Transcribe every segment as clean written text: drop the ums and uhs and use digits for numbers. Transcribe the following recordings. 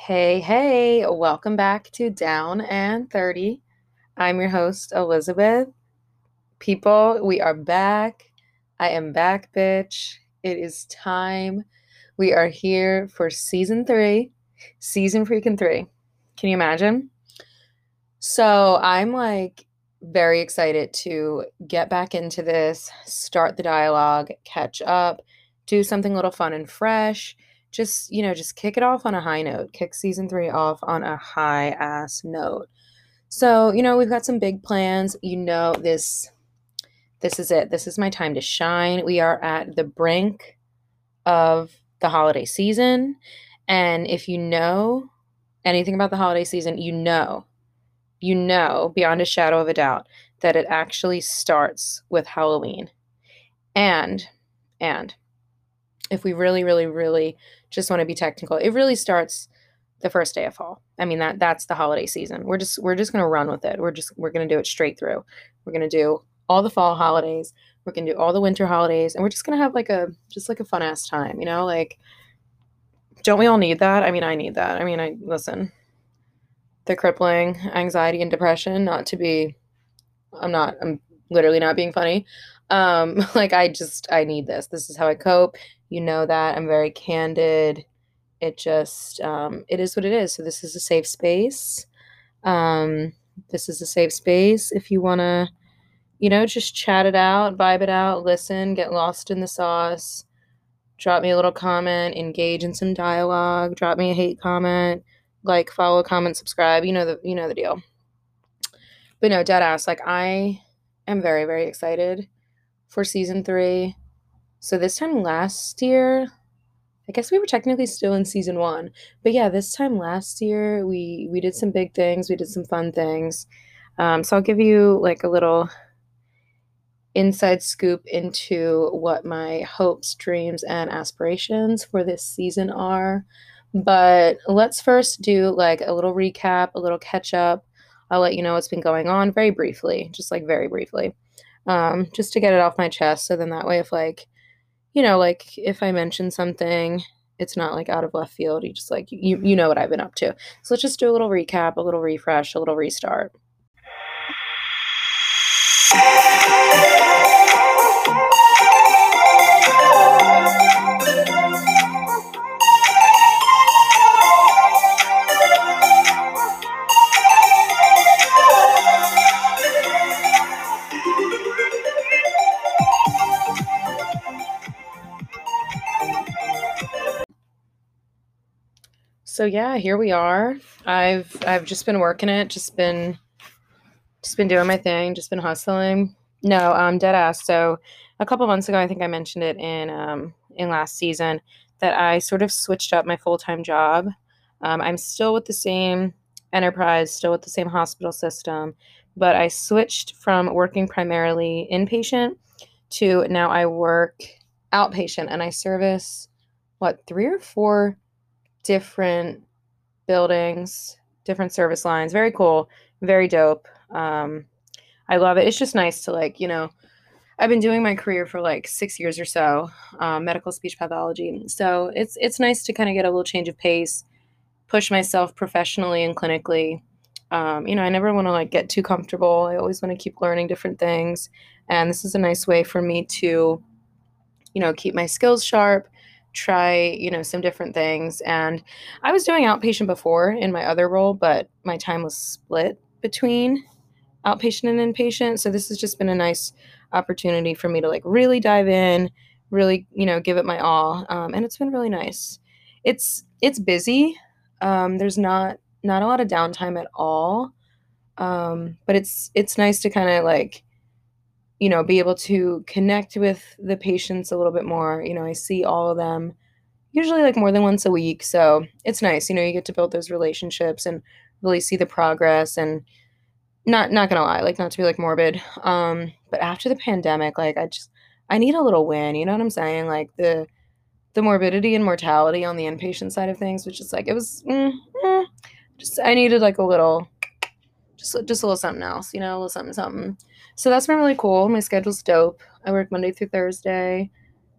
Hey, welcome back to Down and 30. I'm your host, Elizabeth. People, we are back. I am back, bitch. It is time. We are here for season three, season freaking three. Can you imagine? So I'm like very excited to get back into this, start the dialogue, catch up, do something a little fun and fresh. Just kick it off on a high note, kick season three off on a high ass note. So, we've got some big plans. This is it. This is my time to shine. We are at the brink of the holiday season. And if you know anything about the holiday season, you know beyond a shadow of a doubt that it actually starts with Halloween. And and if we really, really, really just want to be technical, it really starts the first day of fall. I mean that's the holiday season. We're just gonna run with it. We're gonna do it straight through. We're gonna do all the fall holidays. We're gonna do all the winter holidays, and we're just gonna have like a fun ass time. Like don't we all need that? I mean, I need that. I mean, I listen. The crippling anxiety and depression. Not to be I'm literally not being funny. Like I need this. This is how I cope. You know that. I'm very candid. It is what it is. So this is a safe space. Um, this is a safe space if you want to, just chat it out, vibe it out, listen, get lost in the sauce, drop me a little comment, engage in some dialogue, drop me a hate comment, like, follow, comment, subscribe. You know the deal. But no, dead ass. Like I am very, very excited for season three. So this time last year, I guess we were technically still in season one. But yeah, this time last year we did some big things. We did some fun things. So I'll give you like a little inside scoop into what my hopes, dreams, and aspirations for this season are. But let's first do like a little recap, a little catch up. I'll let you know what's been going on very briefly, just like very briefly, just to get it off my chest. So then that way, if like if I mention something, it's not like out of left field. You just like you know what I've been up to. So let's just do a little recap, a little refresh, a little restart. So yeah, here we are. I've just been working it, just been doing my thing, just been hustling. No, dead ass. So a couple months ago, I think I mentioned it in last season that I sort of switched up my full-time job. I'm still with the same enterprise, still with the same hospital system, but I switched from working primarily inpatient to now I work outpatient, and I service what, three or four different buildings, different service lines. Very cool, very dope. I love it. It's just nice to I've been doing my career for like 6 years or so, medical speech pathology. So it's nice to kind of get a little change of pace, push myself professionally and clinically. I never want to like get too comfortable. I always want to keep learning different things, and this is a nice way for me to keep my skills sharp, try, some different things. And I was doing outpatient before in my other role, but my time was split between outpatient and inpatient. So this has just been a nice opportunity for me to like really dive in, really, give it my all. And it's been really nice. It's busy. There's not a lot of downtime at all. But it's nice to kind of like be able to connect with the patients a little bit more. I see all of them usually like more than once a week. So it's nice. You get to build those relationships and really see the progress. And not gonna lie, like not to be like morbid. But after the pandemic, like I need a little win. You know what I'm saying? Like the morbidity and mortality on the inpatient side of things, which is like it was just I needed like a little just a little something else, a little something something. So that's been really cool. My schedule's dope. I work Monday through Thursday.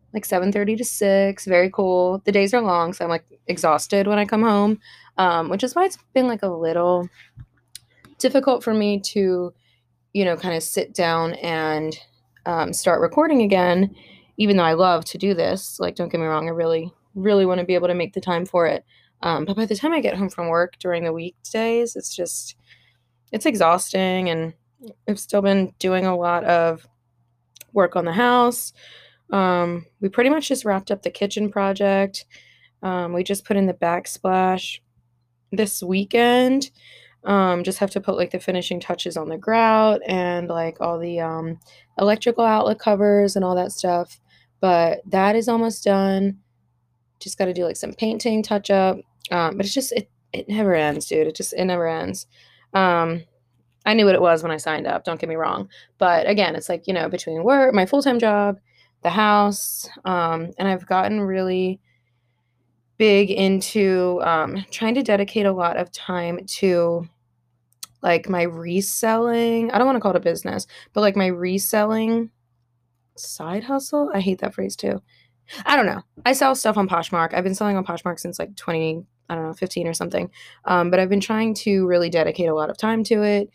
like 7:30 to 6. Very cool. The days are long, so I'm like exhausted when I come home, which is why it's been like a little difficult for me to, kind of sit down and start recording again, even though I love to do this. Like, don't get me wrong, I really, really want to be able to make the time for it. But by the time I get home from work during the weekdays, it's exhausting. And I've still been doing a lot of work on the house. We pretty much just wrapped up the kitchen project. We just put in the backsplash this weekend. Just have to put like the finishing touches on the grout and like all the electrical outlet covers and all that stuff. But that is almost done. Just got to do like some painting touch up. But it's just it never ends, dude. It never ends. Um, I knew what it was when I signed up. Don't get me wrong. But again, it's like between work, my full time job, the house, and I've gotten really big into trying to dedicate a lot of time to like my reselling. I don't want to call it a business, but like my reselling side hustle. I hate that phrase too. I don't know. I sell stuff on Poshmark. I've been selling on Poshmark since like 20, I don't know, 15 or something. But I've been trying to really dedicate a lot of time to it.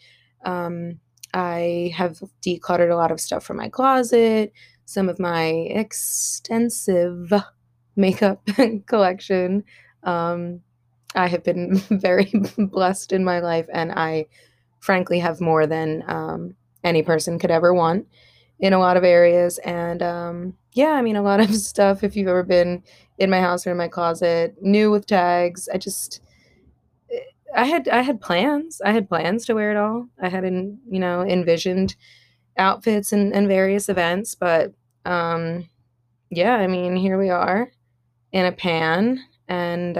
I have decluttered a lot of stuff from my closet, some of my extensive makeup collection. Um, I have been very blessed in my life, and I frankly have more than any person could ever want in a lot of areas. And yeah, I mean, a lot of stuff, if you've ever been in my house or in my closet, new with tags, I had plans. I had plans to wear it all. I had envisioned outfits and various events, but yeah, I mean, here we are in a pan. And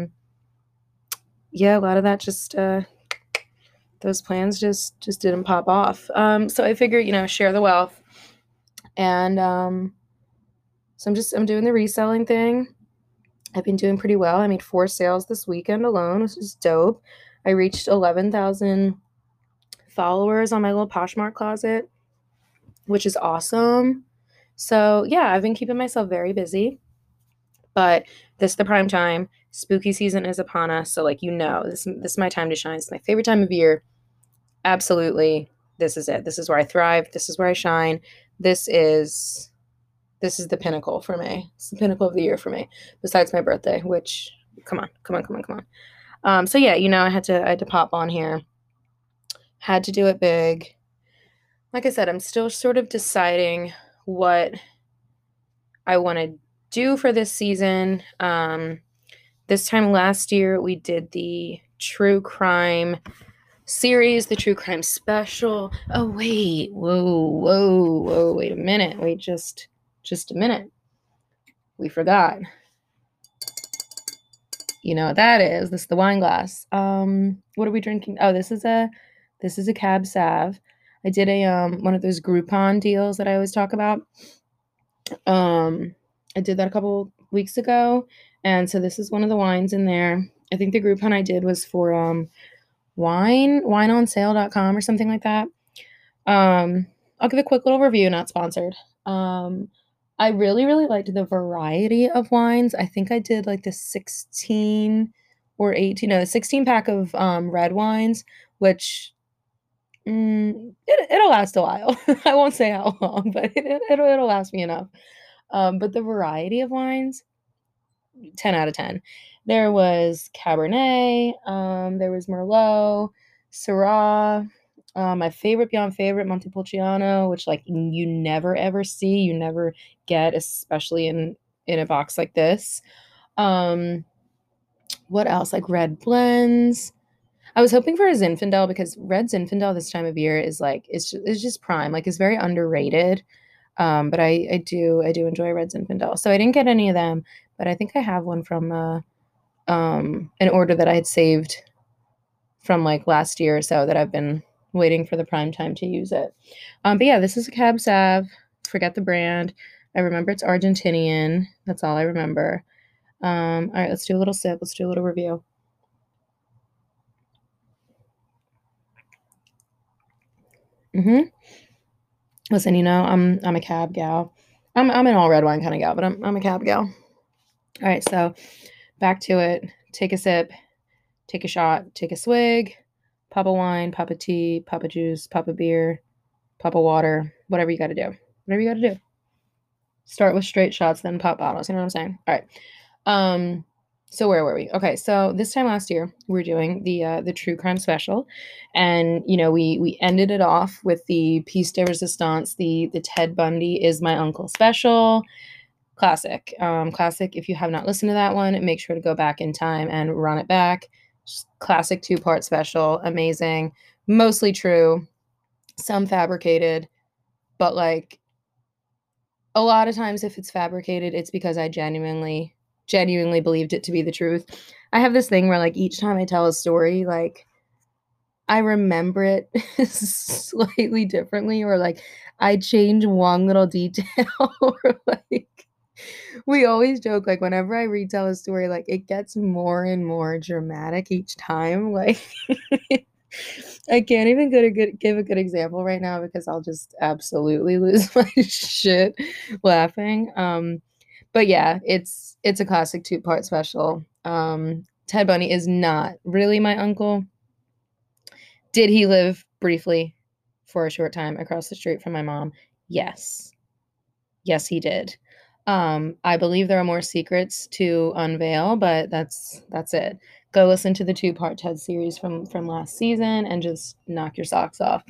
yeah, a lot of that just those plans just didn't pop off. So I figured, share the wealth. And so I'm doing the reselling thing. I've been doing pretty well. I made 4 sales this weekend alone, which is dope. I reached 11,000 followers on my little Poshmark closet, which is awesome. So yeah, I've been keeping myself very busy. But this is the prime time. Spooky season is upon us, so like this is my time to shine. It's my favorite time of year. Absolutely, this is it. This is where I thrive. This is where I shine. This is this is the pinnacle for me. It's the pinnacle of the year for me, besides my birthday, which come on, come on, come on, come on. So yeah, I had to pop on here. Had to do it big. Like I said, I'm still sort of deciding what I want to do for this season. This time last year, we did the true crime series, the true crime special. Oh wait, whoa, wait a minute, wait just a minute. We forgot. You know what that is? This is the wine glass. What are we drinking? Oh, this is a Cab Sav. I did a one of those Groupon deals that I always talk about. Um, I did that a couple weeks ago, and so this is one of the wines in there. I think the Groupon I did was for wineonsale.com or something like that. I'll give a quick little review, not sponsored. Um, I really, really liked the variety of wines. I think I did like the 16 or 18, no, the 16 pack of red wines, which it'll last a while. I won't say how long, but it'll last me enough. But the variety of wines, 10 out of 10. There was Cabernet, there was Merlot, Syrah, my favorite beyond favorite, Montepulciano, which like you never ever see, you never get, especially in a box like this. Um, what else? Like red blends. I was hoping for a Zinfandel because red Zinfandel this time of year is like it's just prime. Like it's very underrated. But I do enjoy red Zinfandel. So I didn't get any of them, but I think I have one from an order that I had saved from like last year or so that I've been waiting for the prime time to use it. But yeah, this is a Cab Sav. Forget the brand. I remember it's Argentinian. That's all I remember. All right, let's do a little sip. Let's do a little review. hmm Listen, I'm a Cab gal. I'm an all red wine kind of gal, but I'm a cab gal. All right, so back to it. Take a sip, take a shot, take a swig, pop a wine, pop a tea, pop a juice, pop a beer, pop a water, whatever you got to do. Whatever you got to do. Start with straight shots, then pop bottles. You know what I'm saying? All right. Um, so where were we? Okay, so this time last year we were doing the true crime special, and you know we ended it off with the piece de resistance, the Ted Bundy is my uncle special. Classic. Classic. If you have not listened to that one, make sure to go back in time and run it back. Just classic 2-part special. Amazing. Mostly true. Some fabricated, but like a lot of times if it's fabricated, it's because I genuinely believed it to be the truth. I have this thing where like each time I tell a story, like I remember it slightly differently, or like I change one little detail, or like we always joke like whenever I retell a story, like it gets more and more dramatic each time. Like I can't even give a good example right now because I'll just absolutely lose my shit laughing. But yeah, it's a classic 2-part special. Ted Bundy is not really my uncle. Did he live briefly for a short time across the street from my mom? Yes. Yes, he did. I believe there are more secrets to unveil, but that's it. Go listen to the 2-part Ted series from last season and just knock your socks off.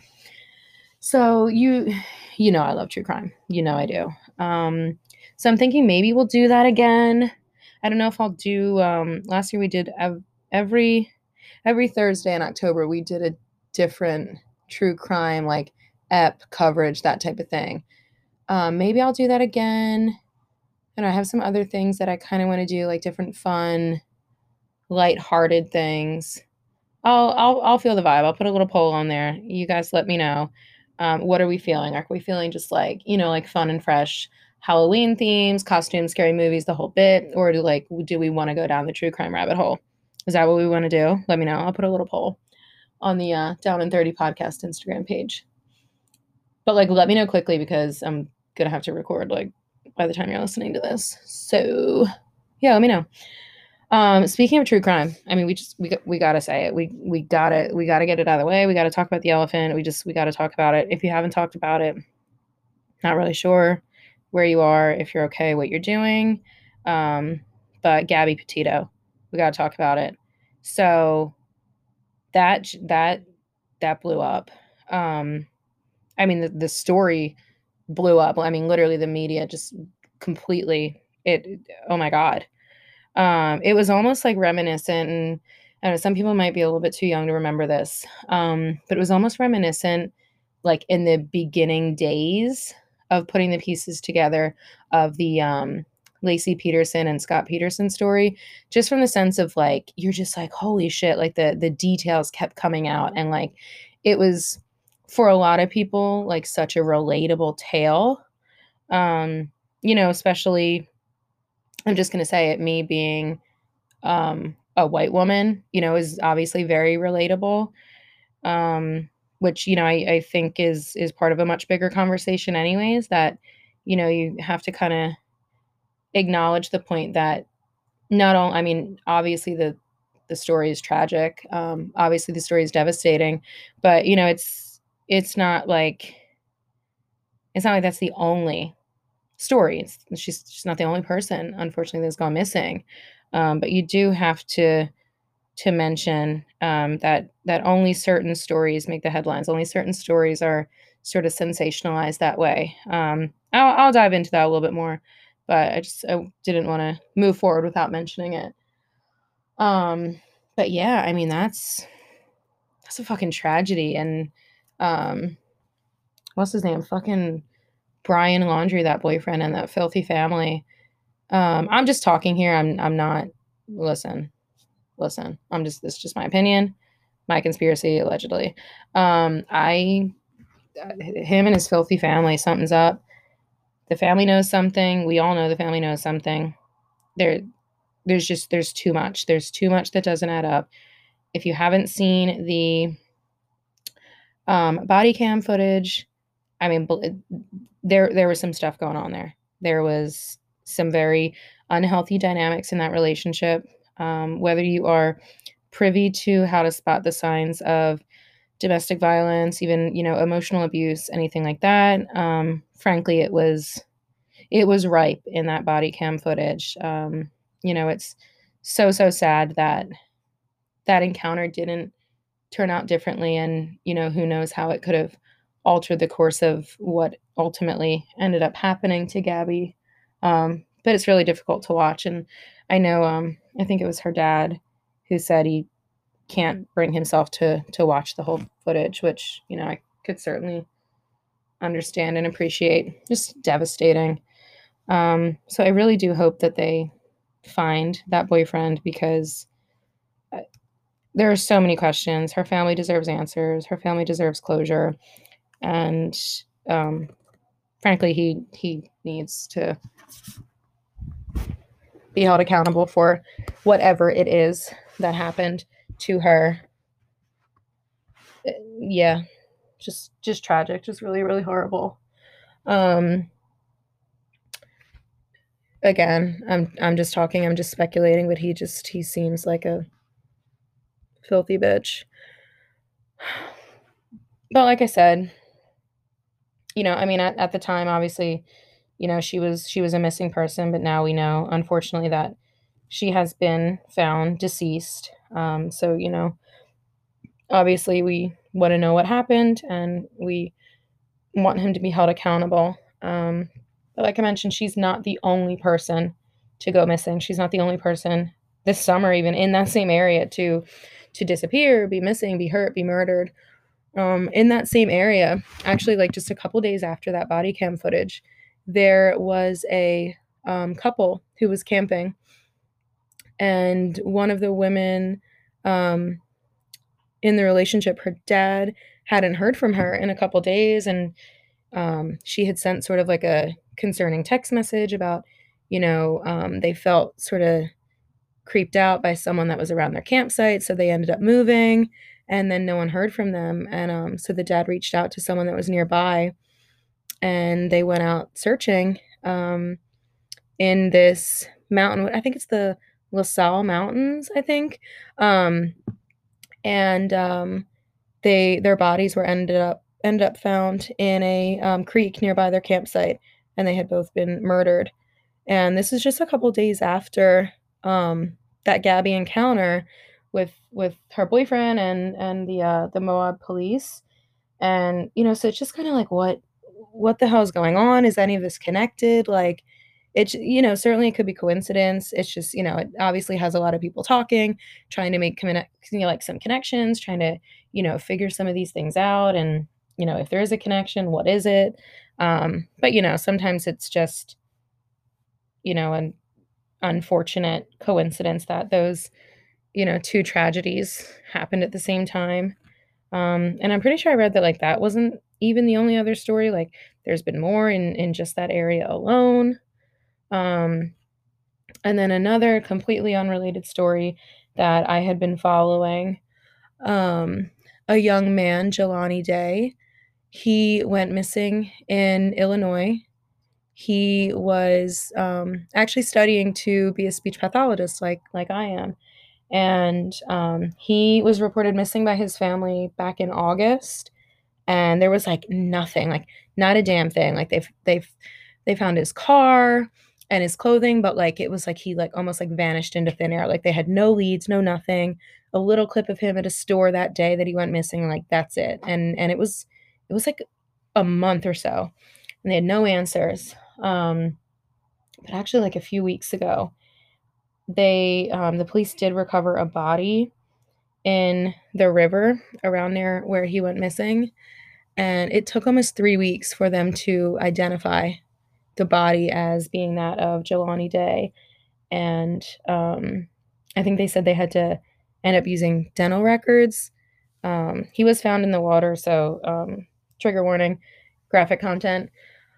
So you know I love true crime. You know I do. So I'm thinking maybe we'll do that again. I don't know if I'll do last year we did every Thursday in October we did a different true crime like ep coverage, that type of thing. Maybe I'll do that again. And I have some other things that I kind of want to do, like different fun, light-hearted things. I'll feel the vibe. I'll put a little poll on there. You guys let me know. What are we feeling? Are we feeling just like, you know, like fun and fresh Halloween themes, costumes, scary movies, the whole bit? Or do we want to go down the true crime rabbit hole? Is that what we want to do? Let me know. I'll put a little poll on the Down in 30 podcast Instagram page. But like let me know quickly because I'm gonna have to record like by the time you're listening to this. So yeah, let me know. Speaking of true crime, I mean, we gotta say it. We gotta get it out of the way. We gotta talk about the elephant. We gotta talk about it. If you haven't talked about it, not really sure where you are, if you're okay, what you're doing. But Gabby Petito, we gotta talk about it. So that blew up. I mean, the story blew up. I mean, literally, the media just completely. Oh my god. It was almost like reminiscent, and I don't know, some people might be a little bit too young to remember this, but it was almost reminiscent, like in the beginning days of putting the pieces together of the Lacey Peterson and Scott Peterson story, just from the sense of like you're just like holy shit, like the details kept coming out, and like it was for a lot of people like such a relatable tale, um, you know, especially I'm just going to say it, me being a white woman, you know, is obviously very relatable. Which, you know, I think is part of a much bigger conversation anyways, that, you know, you have to kind of acknowledge the point that not only, I mean, obviously the story is tragic. Obviously the story is devastating, but you know, it's not like that's the only story. She's not the only person, unfortunately, that's gone missing. But you do have to mention that only certain stories make the headlines. Only certain stories are sort of sensationalized that way. I'll dive into that a little bit more, but I didn't want to move forward without mentioning it. Um, but yeah, I mean that's a fucking tragedy. And um, what's his name? Fucking Brian Laundrie, that boyfriend, and that filthy family. I'm just talking here. I'm not. Listen, This is just my opinion, my conspiracy allegedly. I him and his filthy family. Something's up. The family knows something. We all know the family knows something. There, there's too much. There's too much that doesn't add up. If you haven't seen the body cam footage, I mean, there was some stuff going on there. There was some very unhealthy dynamics in that relationship. Whether you are privy to how to spot the signs of domestic violence, even, emotional abuse, anything like that, frankly, it was ripe in that body cam footage. It's so, so sad that that encounter didn't turn out differently. And, who knows how it could have altered the course of what ultimately ended up happening to Gabby. But it's really difficult to watch. And I know, I think it was her dad who said he can't bring himself to watch the whole footage, which, I could certainly understand and appreciate. Just devastating. So I really do hope that they find that boyfriend, because there are so many questions. Her family deserves answers. Her family deserves closure, and um, frankly, he needs to be held accountable for whatever it is that happened to her. Yeah, just tragic, just really, really horrible. Um, Again, I'm just talking, I'm just speculating, but he seems like a filthy bitch. But like I said, I mean, at the time, obviously, she was a missing person, but now we know, unfortunately, that she has been found deceased. So, obviously, we want to know what happened, and we want him to be held accountable. But like I mentioned, she's not the only person to go missing. She's not the only person this summer, even in that same area, to disappear, be missing, be hurt, be murdered. In that same area, actually, like just a couple days after that body cam footage, there was a couple who was camping, and one of the women um, in the relationship, her dad hadn't heard from her in a couple days, and she had sent sort of like a concerning text message about, they felt sort of creeped out by someone that was around their campsite, so they ended up moving, and then no one heard from them. And so the dad reached out to someone that was nearby, and they went out searching in this mountain. I think it's the La Salle Mountains, I think. Um, and their bodies were ended up found in a creek nearby their campsite, and they had both been murdered. And this is just a couple days after that Gabby encounter with her boyfriend and the Moab police. And so it's just kind of like, what the hell is going on? Is any of this connected? Like, it's, certainly it could be coincidence. It's just, it obviously has a lot of people talking, trying to make like some connections, trying to, figure some of these things out. And, if there is a connection, what is it? But sometimes it's just, an unfortunate coincidence that those, two tragedies happened at the same time. And I'm pretty sure I read that, like, that wasn't even the only other story. Like, there's been more in just that area alone. Um, and then another completely unrelated story that I had been following, um, a young man, Jelani Day, he went missing in Illinois. He was actually studying to be a speech pathologist, like I am. And he was reported missing by his family back in August, and there was like nothing, like not a damn thing. Like they found his car and his clothing, but like it was like he like almost like vanished into thin air. Like they had no leads, no nothing. A little clip of him at a store that day that he went missing, like that's it. And it was like a month or so, and they had no answers. But actually, like a few weeks ago, the police did recover a body in the river around there where he went missing, and it took almost 3 weeks for them to identify the body as being that of Jelani Day. And I think they said they had to end up using dental records. He was found in the water, so trigger warning, graphic content.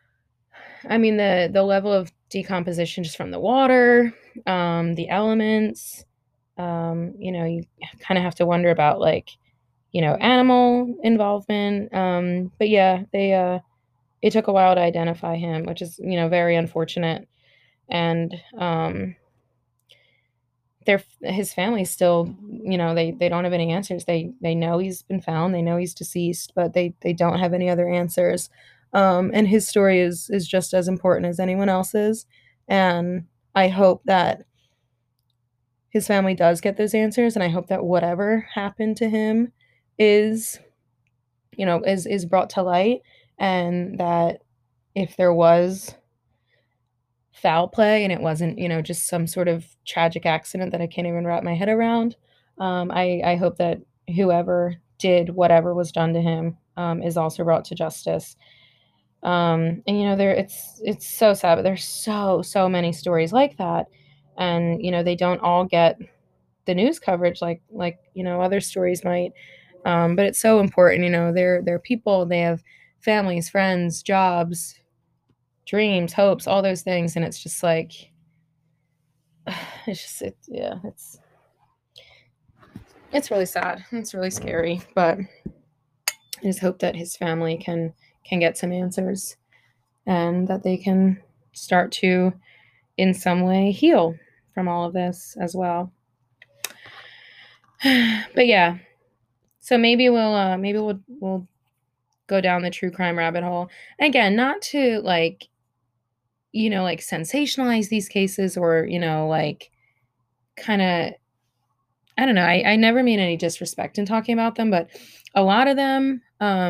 I mean, the level of decomposition just from the water, the elements, you kind of have to wonder about, like, animal involvement. But yeah, it took a while to identify him, which is, very unfortunate. And his family still, they don't have any answers. They know he's been found, they know he's deceased, but they don't have any other answers. And his story is just as important as anyone else's. And I hope that his family does get those answers, and I hope that whatever happened to him is, is brought to light, and that if there was foul play and it wasn't, just some sort of tragic accident that I can't even wrap my head around, I hope that whoever did whatever was done to him is also brought to justice. And it's so sad, but there's so many stories like that, and they don't all get the news coverage like other stories might. But it's so important. They're people. They have families, friends, jobs, dreams, hopes, all those things, and it's just like yeah, it's really sad. It's really scary, but I just hope that his family can get some answers, and that they can start to in some way heal from all of this as well. But yeah, so maybe we'll go down the true crime rabbit hole. Again, not to like, like sensationalize these cases, or, like kind of, I don't know. I never mean any disrespect in talking about them, but a lot of them,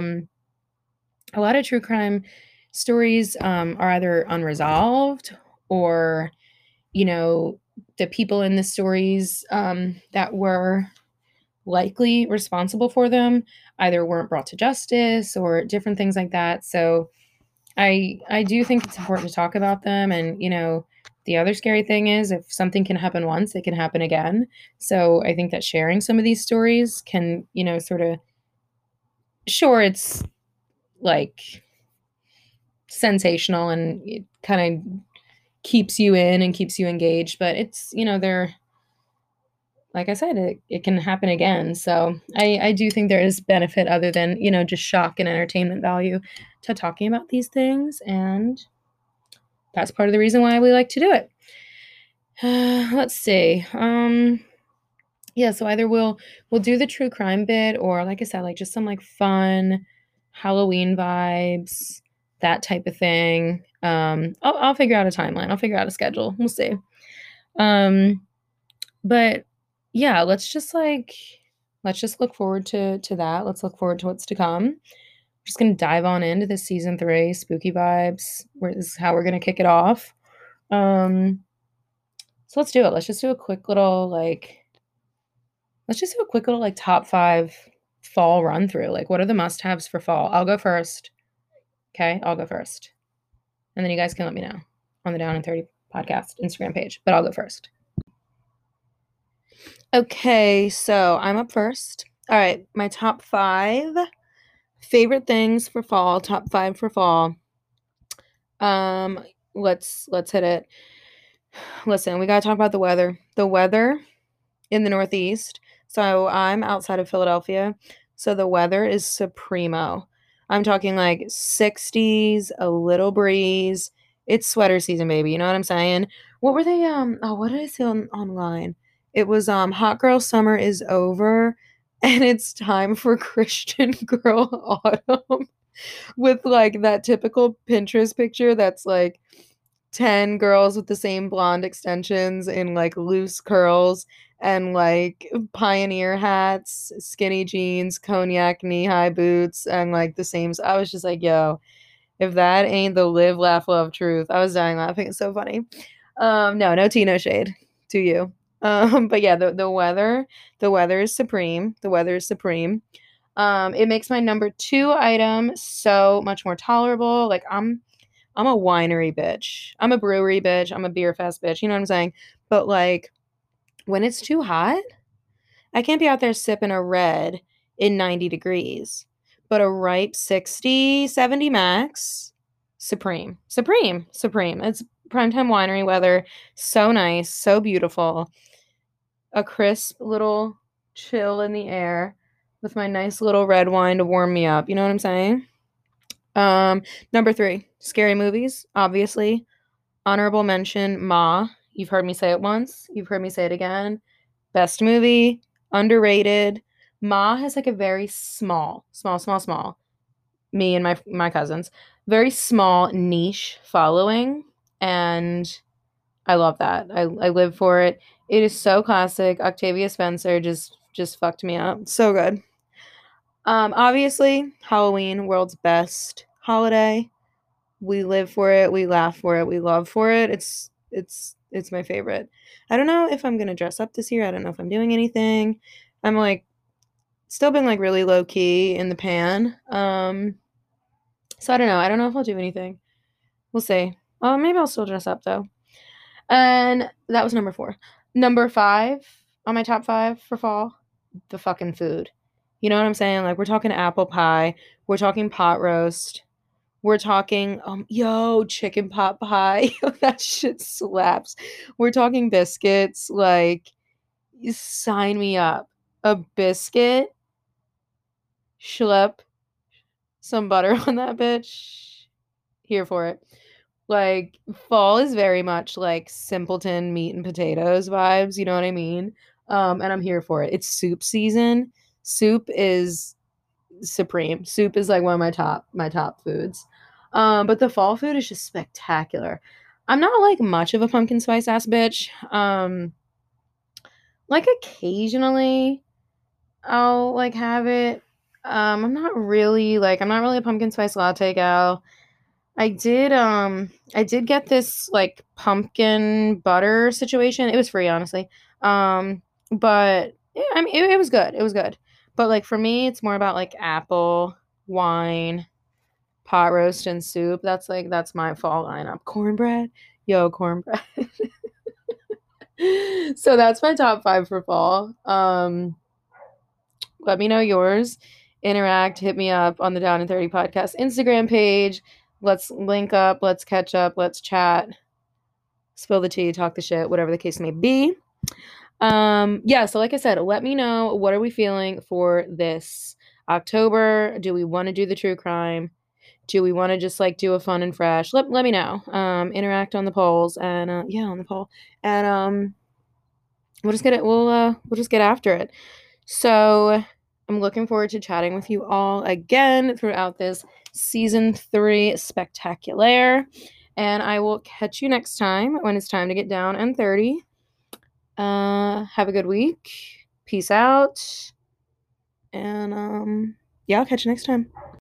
a lot of true crime stories are either unresolved, or, the people in the stories that were likely responsible for them either weren't brought to justice or different things like that. So I do think it's important to talk about them. And, the other scary thing is, if something can happen once, it can happen again. So I think that sharing some of these stories can, sort of, sure, it's like sensational, and it kind of keeps you in and keeps you engaged, but it's, they're, like I said, it can happen again. So I do think there is benefit other than, just shock and entertainment value to talking about these things. And that's part of the reason why we like to do it. Let's see. Yeah, so either we'll do the true crime bit, or like I said, like just some like fun Halloween vibes, that type of thing. I'll figure out a timeline. I'll figure out a schedule. We'll see. But yeah, let's just look forward to that. Let's look forward to what's to come. I'm just gonna dive on into this season 3, spooky vibes. This is how we're gonna kick it off. So let's do it. Let's just do a quick little like top 5 fall run through. Like, what are the must-haves for fall? I'll go first. Okay, I'll go first. And then you guys can let me know on the Down in 30 podcast Instagram page, but I'll go first. Okay, so I'm up first. All right, my top 5 favorite things for fall, top 5 for fall. Let's hit it. Listen, we got to talk about the weather. The weather in the Northeast. So I'm outside of Philadelphia. So the weather is supremo. I'm talking like 60s, a little breeze. It's sweater season, baby. You know what I'm saying? What were they what did I see online? It was hot girl summer is over, and it's time for Christian girl autumn, with like that typical Pinterest picture that's like 10 girls with the same blonde extensions in like loose curls, and like pioneer hats, skinny jeans, cognac knee-high boots, and like the same. I was just like, yo, if that ain't the live, laugh, love truth. I was dying laughing. It's so funny. No tea, no shade to you. But yeah, the weather is supreme. The weather is supreme. It makes my number 2 item so much more tolerable. Like, I'm a winery bitch. I'm a brewery bitch. I'm a beer fest bitch. You know what I'm saying? But like, when it's too hot, I can't be out there sipping a red in 90 degrees. But a ripe 60, 70 max, supreme. Supreme. Supreme. It's primetime winery weather. So nice. So beautiful. A crisp little chill in the air with my nice little red wine to warm me up. You know what I'm saying? Number three, scary movies, obviously. Honorable mention, Ma. You've heard me say it once. You've heard me say it again. Best movie, underrated. Ma has like a very small. Me and my cousins, very small niche following, and I love that. I live for it. It is so classic. Octavia Spencer just fucked me up. So good. Obviously, Halloween, world's best holiday. We live for it, we laugh for it, we love for it. It's my favorite. I don't know if I'm gonna dress up this year. I don't know if I'm doing anything. I'm like still been like really low key in the pan. So I don't know. I don't know if I'll do anything. We'll see. Maybe I'll still dress up though. And that was number four. Number five on my top five for fall, the fucking food. You know what I'm saying? Like we're talking apple pie, we're talking pot roast, we're talking chicken pot pie. That shit slaps. We're talking biscuits. Like, you sign me up. A biscuit, schlep some butter on that bitch. Here for it. Like, fall is very much like simpleton meat and potatoes vibes, you know what I mean? And I'm here for it. It's soup season. Soup is supreme. Soup is like one of my top foods. But the fall food is just spectacular. I'm not like much of a pumpkin spice ass bitch. Like occasionally I'll like have it. I'm not really a pumpkin spice latte gal. I did get this like pumpkin butter situation. It was free, honestly. But yeah, I mean it was good. It was good. But like for me, it's more about like apple, wine, pot roast, and soup. That's my fall lineup. Cornbread. Yo, cornbread. So that's my top five for fall. Let me know yours. Interact, hit me up on the Down and 30 podcast Instagram page. Let's link up, let's catch up, let's chat, spill the tea, talk the shit, whatever the case may be. Yeah, so like I said, let me know, what are we feeling for this October? Do we want to do the true crime? Do we want to just like do a fun and fresh? Let me know. Interact on the polls and yeah, on the poll. And we'll just get after it. So I'm looking forward to chatting with you all again throughout this season 3 spectacular. And I will catch you next time when it's time to get down and 30. Have a good week. Peace out. And yeah, I'll catch you next time.